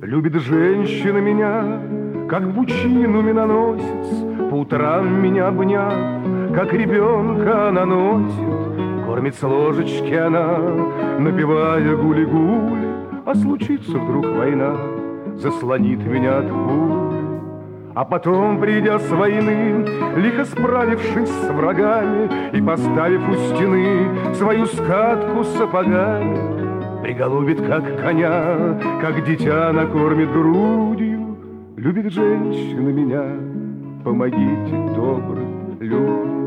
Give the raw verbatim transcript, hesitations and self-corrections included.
Любит женщина меня, как пучину миноносец, по утрам меня обняв, как ребенка она носит. Кормит с ложечки она, напевая гули-гули, а случится вдруг война, заслонит меня от пуль. А потом, придя с войны, лихо справившись с врагами и поставив у стены свою скатку с сапогами, приголубит, как коня, как дитя накормит грудью. Любит женщина меня, помогите, добрые люди.